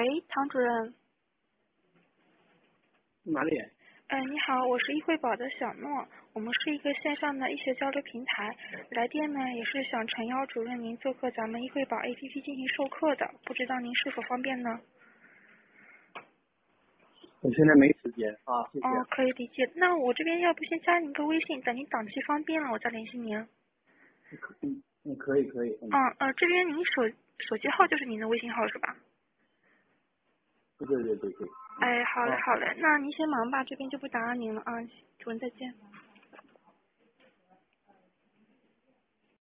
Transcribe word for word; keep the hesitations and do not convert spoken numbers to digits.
喂，唐主任。 哪里？ 呃，你好，我是易惠宝的小诺，我们是一个线上的医学交流平台，来电呢也是想诚邀主任您做客咱们易惠宝 A P P 进行授课的，不知道您是否方便呢？ 我现在没时间啊，谢谢。 哦，可以理解。那我这边要不先加您个微信，等您档期方便了，我再联系您。 嗯嗯，可以可以。嗯， 嗯呃，这边您手手机号就是您的微信号是吧？ 对对对对对。 哎，好嘞啊， 好嘞，那您先忙吧，这边就不打扰您了啊，主任再见。